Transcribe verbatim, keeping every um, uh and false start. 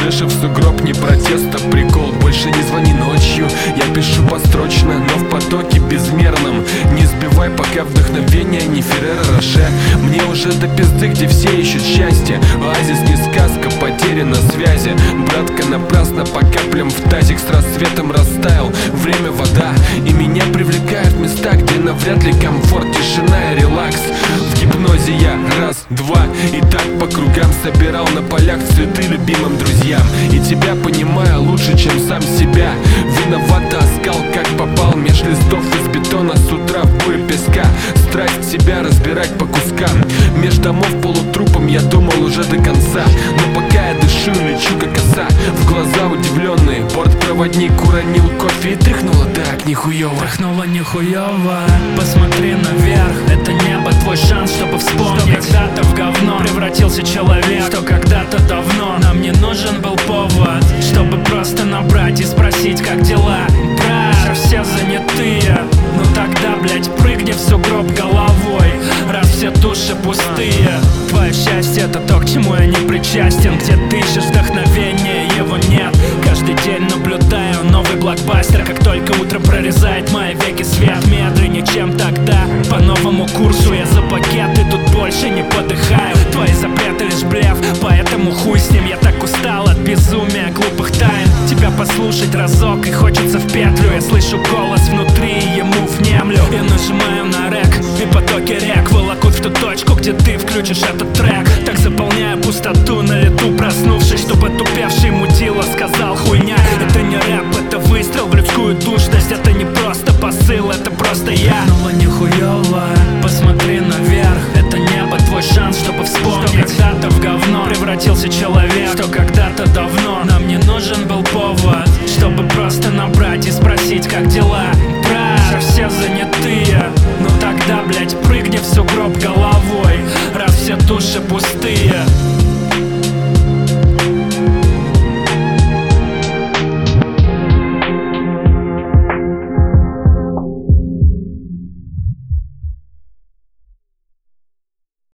Крыша в сугроб, не протест, а прикол. Больше не звони ночью, я пишу построчно, но в потоке безмерном. Не сбивай пока вдохновение, не Ферреро Роше. Мне уже до пизды, где все ищут счастье. Оазис не сказка, потеря на связи. Братка, напрасно по каплям в тазик с рассветом растаял. Время вода, и меня привлекают места, где навряд ли комфорт, тишина и релакс. В гипнозе я раз, два, и так по кругам собирал на полях цветы любимым друзьям. И тебя понимаю лучше, чем сам себя. Виновато оскал, как попал меж листов из бетона с утра в буре песка. Страсть себя разбирать по кускам. Меж домов полутрупом я думал уже до конца. Но пока я дышу и лечу как оса. В глаза удивленные, бортпроводник уронил кофе и тряхнуло так нихуёво. Тряхнуло нихуёво. Посмотри наверх, это небо твой шанс, чтобы вспомнить, что когда-то в говно превратился человек, что когда-то давно нам не нужен был повод, чтобы просто набрать и спросить, как дела. Брат, все занятые, ну тогда, блять, прыгни в сугроб головой, раз все души пустые. Твое счастье — это то, к чему я не причастен. Где ты ищешь вдохновение, его нет. Каждый день наблюдаю новый блокбастер. Как только утро прорезает мои веки свет, медленнее, чем тогда, по новому курсу я за пакеты тут больше не подыхаю. Твои запреты лишь блеф, поэтому хуй с ним. Я так устал от безумия глупых тайн. Тебя послушать разок и хочется в петлю. Я слышу голос внутри, ему внемлю. Я нажимаю на рек, и потоки рек волокут в ту точку, где ты включишь этот трек. Так заполняю пустоту на лету, проснувшись, чтобы отупевший мудила сказал: хуйня, это не рэп, это выстрел в людскую душность. Это не просто посыл, это просто я. Тряхнуло нихуёво, посмотри наверх, это небо твой шанс, чтобы вспомнить, что когда-то в говно превратился человек, что когда-то давно нам не нужен был повод, чтобы просто набрать и спросить, как дела. Брат, все занятые, ну тогда, блять, прыгни в сугроб головой,